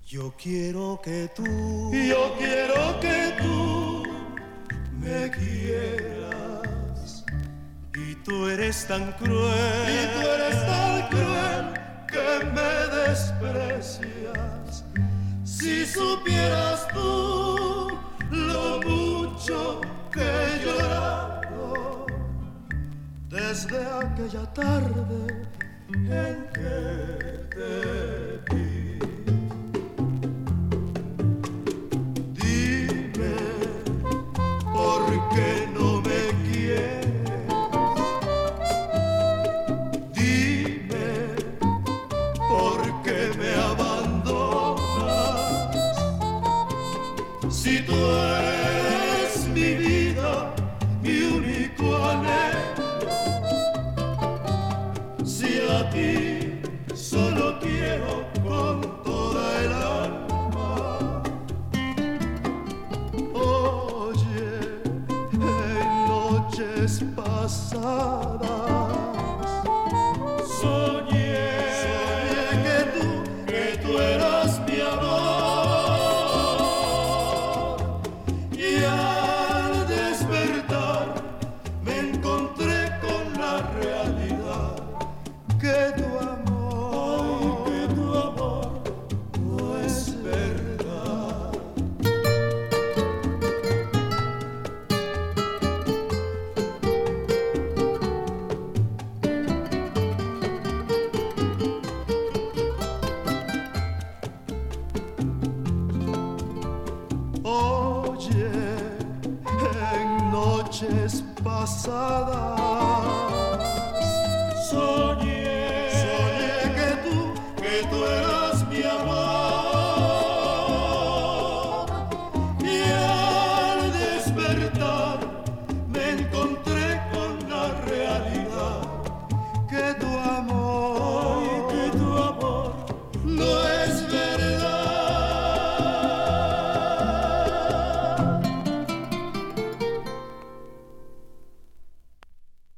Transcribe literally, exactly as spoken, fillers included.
Yo quiero que tú, yo quiero que tú me quieras. Y tú eres tan cruel, y tú eres tan cruel que me desprecias. Si supieras tú lo mucho que he llorado desde aquella tarde en que te vi. Dime por qué no me quieres. Dime por qué me abandonas. Si tú eres mi vida, mi único anhelo, si a ti solo quiero con toda el alma. Oye, en noches pasadas soñé, soñé que tú, que tú eras mi amor. Y al despertar me encontré con la realidad que tu amor, que tu amor no es verdad. Oye, en noches pasadas